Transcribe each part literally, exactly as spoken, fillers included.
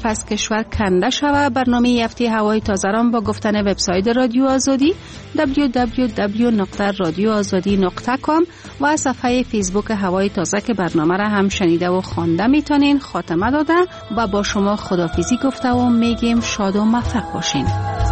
طرف از کشور کنده شود. برنامه هفته هوای تازه را با گفتن وبسایت رادیو آزادی دبلیو دبلیو دبلیو دات رادیو آزادی دات کام و صفحه فیسبوک هوای تازه که برنامه را هم شنیده و خوانده میتونین خاتمه داده و با شما خداحافظی گفته و میگیم شاد و موفق باشین.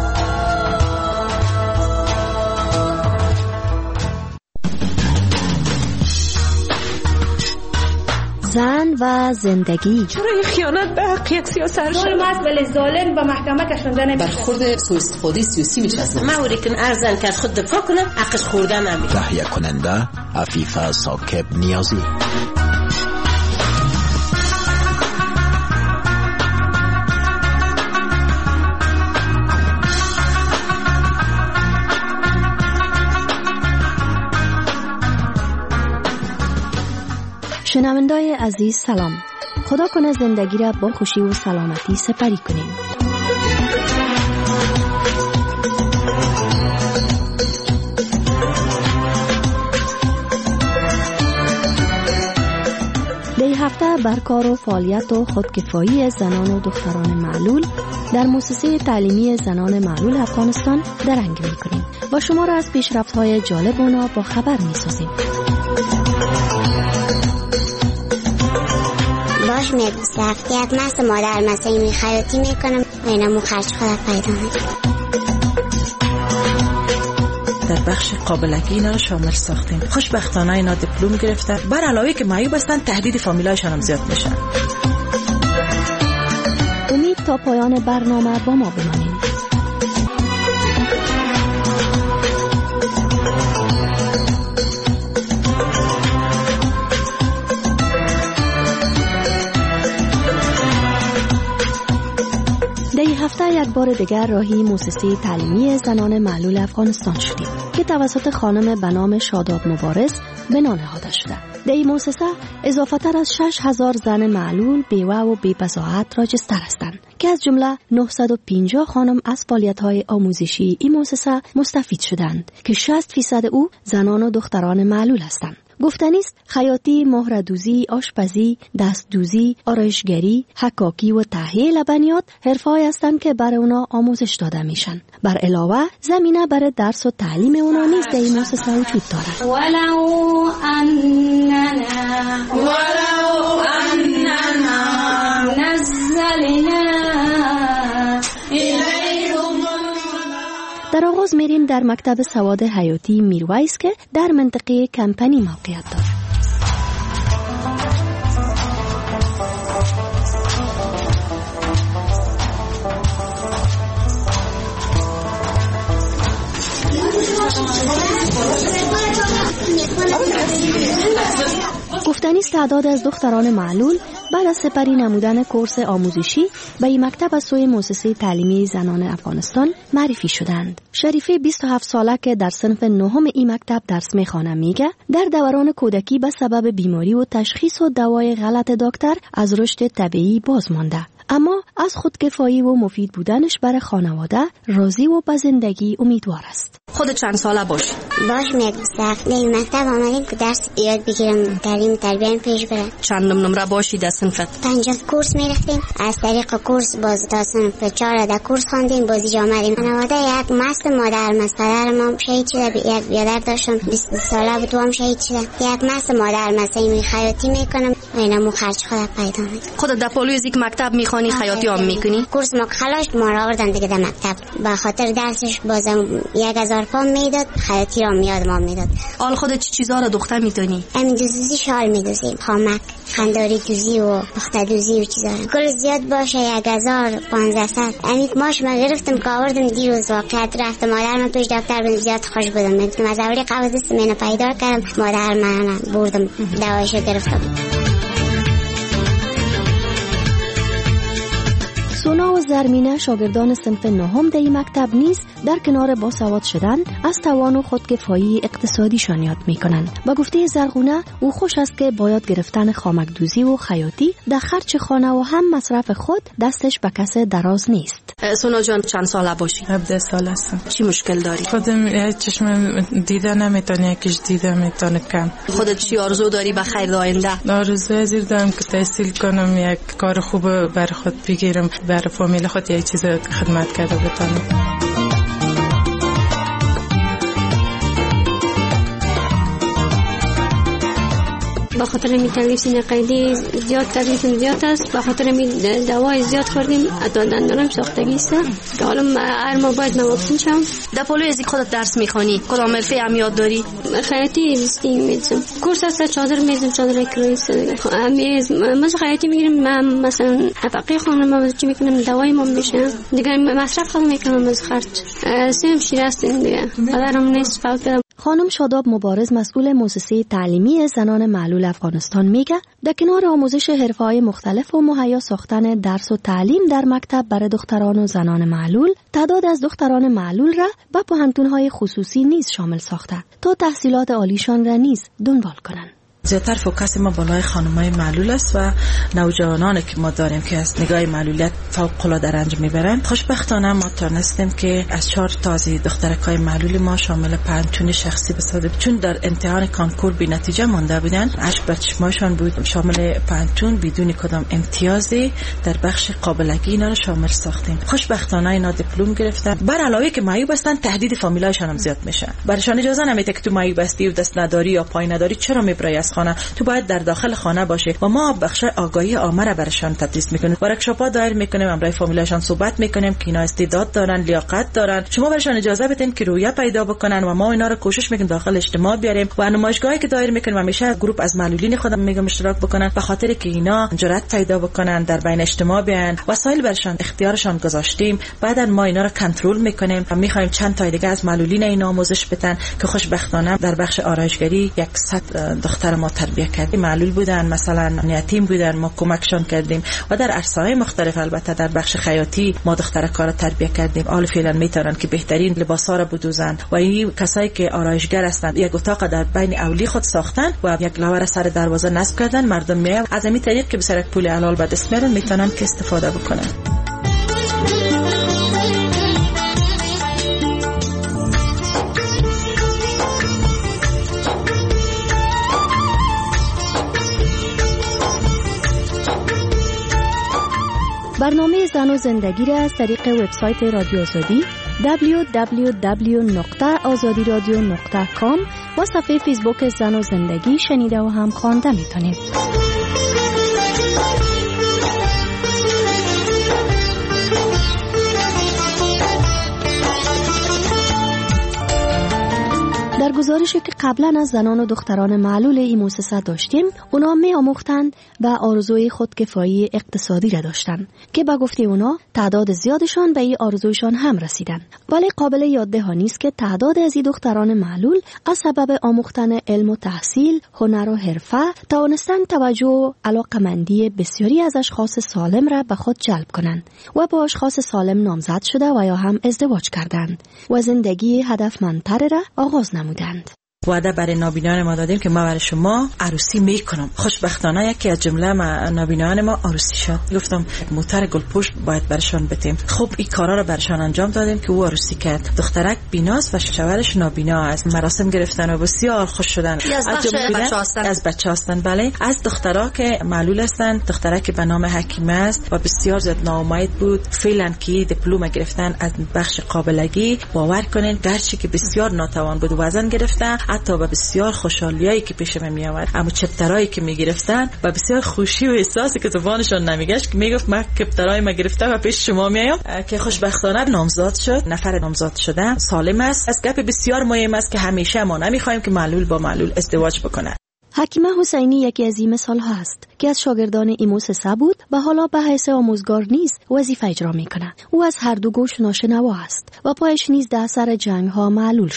زن و زندگی. چرا این خیانت به حق یک سیاست ظلم است ولی ظالم به محکمه کشنده نمیشه. برخورد سوء استفاده سیاسی میشه. موری که ارزن که از خود دفاع کنه حقش خوردن نمیشه. تهیه کننده عفیفه ساکب نیازی. شنوندای عزیز سلام. خدا کنه زندگی را با خوشی و سلامتی سپری کنیم. دی هفته بر کار و فعالیت و خودکفایی زنان و دختران معلول در مؤسسه تعلیمی زنان معلول افغانستان درنگ می‌کنیم و شما را از پیشرفت‌های جالب اونا با خبر می‌سازیم. باش میگو سختیت مست مادر مسایی میخیاتی میکنم و اینمو خرج خودت پیدا میکنم. در بخش قابلگی اینا رو شامل ساختیم. خوشبختانه اینا دیپلم گرفتن. بر علاوه که معیوب هستن تهدید فامیلایشان هم زیاد میشن. امید تا پایان برنامه با ما بمانید. در هفته یک بار دیگر راهی مؤسسه تعلیمی زنان معلول افغانستان شدیم که توسط خانم به نام شاداب مبارز بنا نهاده شده. در این مؤسسه اضافه تر از شش هزار زن معلول بیوه و بی‌بضاعت راجستر هستند که از جمله نهصد و پنجاه خانم از فعالیت‌های آموزشی این مؤسسه مستفید شدند که شصت درصد او زنان و دختران معلول هستند. گفتنیست خیاطی، مهره‌دوزی، آشپزی، دستدوزی، آرایشگری، حکاکی و تهیه لبنیات حرفه‌ای هستند که برای اونا آموزش داده میشن. بر علاوه زمینه برای درس و تعلیم اونا نیز در این مؤسسه وجود دارد. ولو اننا ولو اننا نزلنا در آغاز میریم در مکتب سواد حیاتی میرویس که در منطقه کمپنی موقعیت دارد. گفتنیست تعداد از دختران معلول بعد از سپری نمودن کورس آموزشی به این مکتب از سوی مؤسسه تعلیمی زنان افغانستان معرفی شدند. شریفه بیست و هفت ساله که در صنف نهم این مکتب درس میخوانه میگه در دوران کودکی به سبب بیماری و تشخیص و دوای غلط دکتر از رشد طبیعی باز مانده، اما از خودکفایی و مفید بودنش برای خانواده راضی و به زندگی امیدوار است. خود چند ساله باشی؟ باش میگو سخت در مکتب آمدیم که درس یاد بگیرم، تعلیم تربیت پیش برم. چند نمره باشی در صنفت؟ پنجاه کورس میرفتیم. از طریق کورس باز تا صنف چهار در کورس خواندیم، بازی جا آمدیم. خانواده یک مست مادر مست پدر ما شهید شده، یک بیادر داشتم بیست ساله بود و هم شهید شده. یک مست مادر مسایی خیاطی میکنم و اینمو خرج خودت پیدا میکنم. خودت در پالوی یک مکتب میخوانی خیاطی هم میکنی؟ کورس ما خلاص ما را آوردن دیگه در مکتب، به خاطر درسش بازم یک هزار پام میداد، خیاطی را میاد ما میداد. حال خودت چی چیزا را دختر میدونی؟ همین دوزی شال میدوزیم، خامک، خنداری دوزی و پخته دوزی و چیزا. کل زیاد باشه یک هزار پانزده صد. همین ماش ما گرفتم که آوردم دیروز واقعیت رفتم مادر من توش دکتر بود، زیاد خوش بودم. میگم از اولی قبض دست منو پیدا کردم، مادر من بردم دوایشو گرفتم. سونا و زرمینه شاگردان صنف نهم در این مکتب نیز در کنار باسواد شدن از توان و خودکفایی اقتصادیشان یاد میکنند. با گفته زرغونه او خوش است که باید گرفتن خامک دوزی و خیاطی در خرج خانه و هم مصرف خود دستش به کس دراز نیست. سونا جان چند ساله باشی؟ هفده سال هستم. چی مشکل داری؟ خودم یه چشم دیده نمیتونه، یکیش دیده میتونه کم. خودت چی آرزو داری به خیر آینده؟ آرزو ازیر دارم که تحصیل کنم، یک کار خوب بر خود بگیرم، بر فامیل خود یک چیز خدمت کرده بتونم. به خاطر می تکلیف سینه قیدی زیاد تکلیف زیاد است، به خاطر می دوای زیاد خوردیم، حتی دندانم ساختگی است که حالا هر ما باید نواکسین شم. در پلوی از خودت درس میخوانی کدام حرفه هم یاد داری؟ خیاطی زیستی میزم، کورس است چادر میزم، چادر کروی است دیگه. میز مثلا خیاطی میگیریم، من مثلا افقی خانم ما چی میکنم، دوای ما میشه دیگه، مصرف خودم میکنم از خرج. سیم شیر است دیگه، قدرم نیست فقط. خانم شاداب مبارز مسئول مؤسسه تعلیمی زنان معلول افغانستان میگه در کنار آموزش حرفه‌های مختلف و مهیا ساختن درس و تعلیم در مکتب برای دختران و زنان معلول، تعداد از دختران معلول را به پوهنتون‌های خصوصی نیز شامل ساخته تا تحصیلات عالیشان را نیز دنبال کنند. زیادتر فوکس ما بالای خانم‌های معلول است و نوجوانانی که ما داریم که از نگاه معلولیت فوق‌العاده رنج میبرند. خوشبختانه ما تونستیم که از چهار تا از دخترک‌های معلول ما شامل پنجتون شخصی بسازیم، چون در امتحان کانکور بی نتیجه مانده بودن. اشک بر چشماشون بود، شامل پنجتون بدون کدام امتیازی در بخش قابلگی اینا رو شامل ساختیم. خوشبختانه اینا دیپلم گرفتن. بر علاوه که معیوب هستن، تهدید فامیلایشان هم زیاد میشه. برشان اجازه نمیده که تو معیوب هستی و دست نداری یا پای نداری چرا میبری خانه، تو باید در داخل خانه باشی و ما بخش آگاهی عامه را برشان تدریس میکنیم، ورکشاپ‌ها دایر میکنیم، امرای فامیلاشان صحبت میکنیم که اینا استعداد دارن، لیاقت دارن، شما برشان اجازه بدین که رویه پیدا بکنن و ما اینا رو کوشش میکنیم داخل اجتماع بیاریم و نمایشگاهی که دایر میکنیم همیشه گروپ از معلولین خودم میگم اشتراک بکنن، به خاطر که اینا جرأت پیدا بکنن در بین اجتماع بیان. وسایل برشان اختیارشان گذاشتیم، بعدا ما اینا رو کنترل میکنیم و میخوایم چند تا دیگه از معلولین اینا آموزش بدن که خوشبختانه در بخش آرایشگری صد دختر ما تربیت کردیم، معلول بودن، مثلا یتیم بودن، ما کمکشون کردیم و در عرصه‌های مختلف، البته در بخش خیاطی ما دخترک کار تربیت کردیم. حالا فعلا میتونن که بهترین لباسا را بدوزن و این کسایی که آرایشگر هستند یک اتاق در بین اولی خود ساختن و یک لاور سر دروازه نصب کردن، مردم میان از همین طریق که به سر پول حلال به دست میارن میتونن که استفاده بکنن. برنامه زن و زندگی را از طریق وبسایت رادیو آزادی دبلیو دبلیو دبلیو دات آزادی رادیو دات کام و صفحه فیسبوک زن و زندگی شنیده و هم خوانده میتونید. در گزارشی که قبلا از زنان و دختران معلول این مؤسسه داشتیم، اونا می آموختند و آرزوی خودکفایی اقتصادی را داشتند که با گفته اونا تعداد زیادشان به این آرزویشان هم رسیدن. ولی قابل یاد دهانی است که تعداد از این دختران معلول از سبب آموختن علم و تحصیل، هنر و حرفه توانستند توجه و علاقمندی بسیاری از اشخاص سالم را به خود جلب کنند و با اشخاص سالم نامزد شده و یا هم ازدواج کردند و زندگی هدفمندتر را آغاز نمودند. وعده برای نابینان ما دادیم که ما برای شما عروسی میکنم. خوشبختانه یکی از جمله ما نابینان ما عروسی شد. گفتم موتر گلپوش باید برشان بدیم. خب این کارا رو برشان انجام دادیم که او عروسی کرد. دخترک بیناست و شوهرش نابینا. از مراسم گرفتن و بسیار خوش شدن. از بچه هستن. از بچه هستن بله. از دخترها که معلول هستن، دخترک به نام حکیمه است و بسیار زیاد ناامید بود. فعلا که دیپلم گرفتن از بخش قابلگی، باور کنین گرچه که بسیار ناتوان بود وزن گرفتن، حتی با بسیار خوشحالیایی که پیش من می آورد، اما چپترایی که می گرفتن و بسیار خوشی و احساسی که زبانشون نمیگشت که میگفت من چپترای ما گرفتم و پیش شما میام، که خوشبختانه نامزاد شد. نفر نامزاد شده سالم است. از گپ بسیار مهم است که همیشه ما نمیخوایم که معلول با معلول ازدواج بکنه. حکیمه حسینی یکی از این مثال ها است که از شاگردان این مؤسسه بود و حالا به حیث آموزگار نیز وظیفه اجرا میکنه. او از هر دو گوش ناشنوا است و پایش نیز در اثر جنگ ها معلول شده.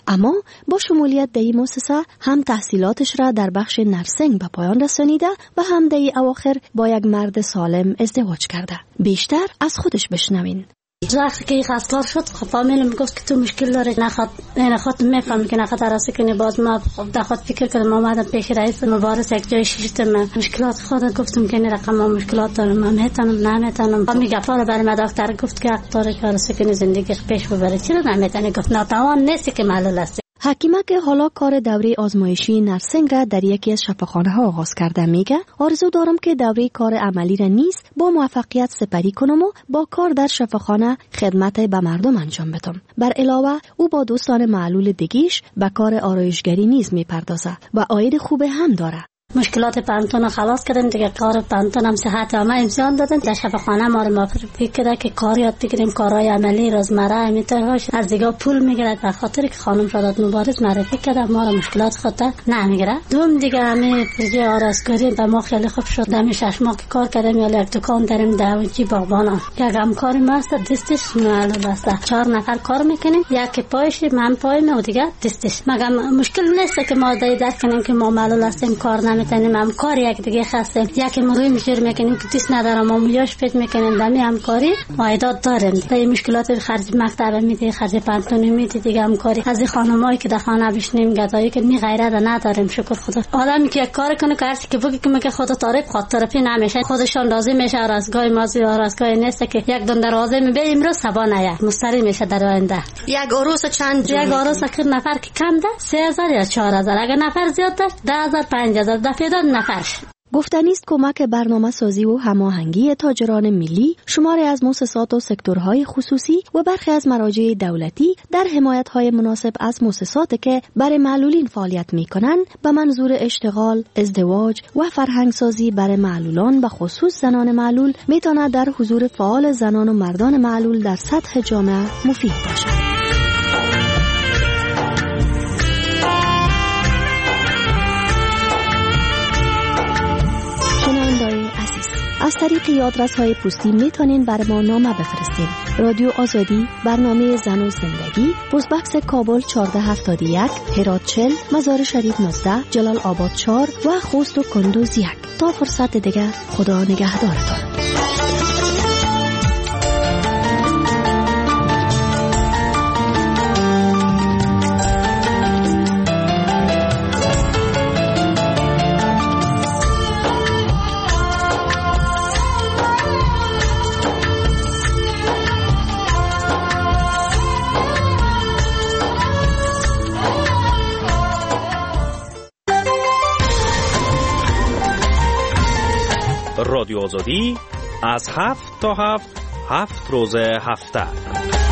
اما با شمولیت در این مؤسسه هم تحصیلاتش را در بخش نرسینگ به پایان رسانیده و هم در این اواخر با یک مرد سالم ازدواج کرده. بیشتر از خودش بشنوین. وقتی که خستار شد خب فامیلم گفت که تو مشکل داری، نخواد نخواد میفهمی که نخواد درس کنی. باز ما خب دخواد فکر کردم اومدم پیش رئیس مبارز یک جای شیشتم مشکلات خودم گفتم که این رقم ما مشکلات دارم، من میتونم نمیتونم. میگه فال برای ما دکتر گفت که داره که درس کنی زندگی پیش ببری، چرا نمیتونی؟ گفت ناتوان نیستی که معلول است. حکیمه که حالا کار دوره آزمایشی نرسینگ را در یکی از شفاخانه ها آغاز کرده میگه آرزو دارم که دوره کار عملی را نیست با موفقیت سپری کنم و با کار در شفاخانه خدمت به مردم انجام بدم. بر علاوه او با دوستان معلول دیگیش به کار آرایشگری نیز میپردازه و عاید خوب هم داره. مشکلات پانتون خلاص کردیم دیگه. کار پانتون هم صحت همه امتحان دادن. در شفاخانه ما رو موفق کرده که کار یاد بگیریم، کارهای عملی روزمره میتونهاش از دیگه پول میگیرد به خاطر که خانم شاداب مبارز معرفی کرده ما رو مشکلات خود نمیگیره. دوم دیگه همه پروژه آرایشگری به ما خیلی خوب شد. دم شش ماه که کار کردیم یا یک دکان داریم داوچی باغبانا. یک همکار ما است دستش معلول است. چهار نفر کار میکنیم، یکی پایش من پایم و دیگه دستش. مگه مشکل نیست که ما درک کنیم که ما معلول هستیم کار میتونیم. همکاری یک دیگه هستیم، یکی مروی میشور میکنیم که دست ندارم ما میاش پیش میکنیم. دمی همکاری عایدات داریم. تا مشکلات خرج مکتب میده، خرج پانتون میده دیگه. همکاری از خانمایی که در خانه بشینیم گدایی که می غیرت نداریم. شکر خدا. آدمی که کار کنه که هرچی که بگه که میگه خدا طرف خود طرفی نمیشه، خودشان راضی میشه. رازگاه مازی رازگاه نیست که یک دون درازه میبه امروز سبا نه مستری میشه در آینده. یک عروس چند یک عروس که نفر که کم ده سه هزار یا چهار هزار، اگر نفر زیاد ده ده هزار پنج هزار دفعه داد نفرش. گفتنی است کمک برنامه سازی و هماهنگی تاجران ملی، شماری از مؤسسات و سکتورهای خصوصی و برخی از مراجع دولتی در حمایت‌های مناسب از مؤسسات که برای معلولین فعالیت می‌کنند به منظور اشتغال، ازدواج و فرهنگسازی برای معلولان به خصوص زنان معلول می‌تواند در حضور فعال زنان و مردان معلول در سطح جامعه مفید باشد. از طریق یادرس‌های پستی میتونین برای ما نامه بفرستین. رادیو آزادی، برنامه زن و زندگی، پست‌بکس کابل چهارده هفتاد و یک، هرات چهل، مزار شریف نوزده، جلال آباد چهار و خوست و کندوز یک. تا فرصت دیگه، خدا نگهدارتان. رادیو آزادی از هفت تا هفت هفت روز هفته